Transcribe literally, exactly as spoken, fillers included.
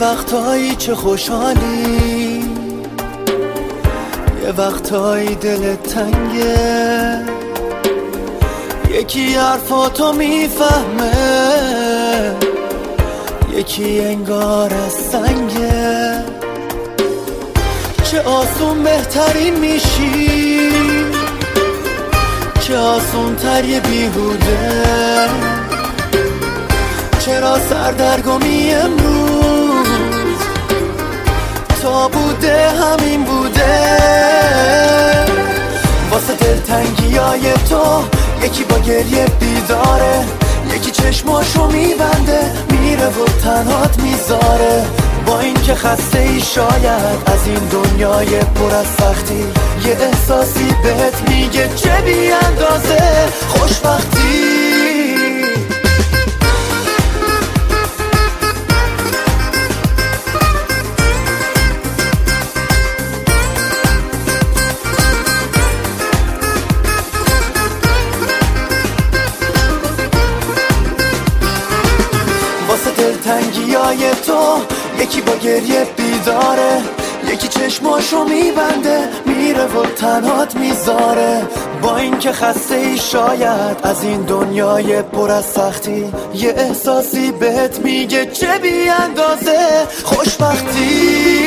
وقتایی چه خوشحالی، یه وقتایی دلت تنگه، یکی حرفاتو میفهمه، یکی انگار از سنگه. چه آسون بهترین میشی، چه آسون تر یه بیهوده. چرا سردرگمی امروز تا بوده همین بوده. واسه دلتنگی های تو یکی با گریه بیداره، یکی چشماشو میبنده میره و تنهات میذاره. با این که خسته ای شاید از این دنیای پر از سختی، یه احساسی بهت میگه چه بی اندازه خوشبختی. واسه دلتنگی های تو یکی با گریه بیداره، یکی چشماشو میبنده میره و تنهات میذاره. با این که خسته ای شاید از این دنیای پر از سختی، یه احساسی بهت میگه چه بی اندازه خوشبختی.